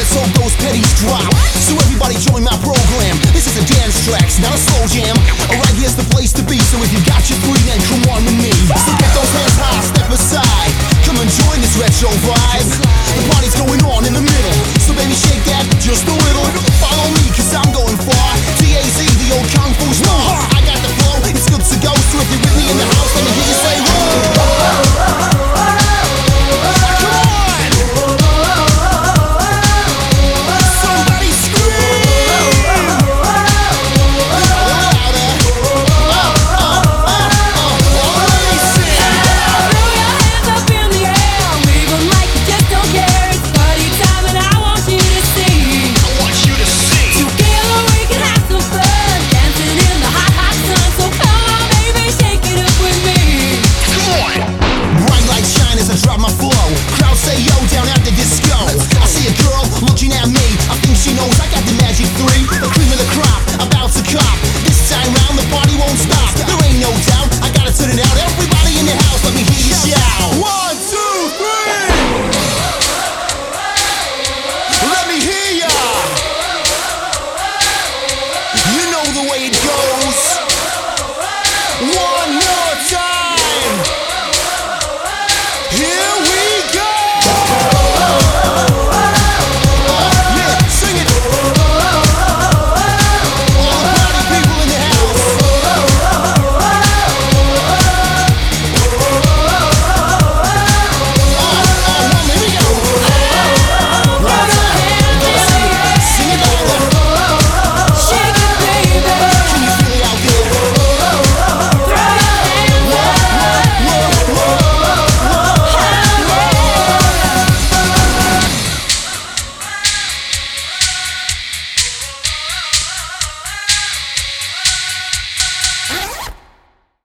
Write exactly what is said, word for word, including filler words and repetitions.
let's hope those pennies drop. So everybody join my program. This is a dance tracks, not a slow jam. Alright, here's the place to be. So if you got your three, then come on with me. So get those hands high, step aside. Come and join this retro vibe. The party's going on in the middle. So baby,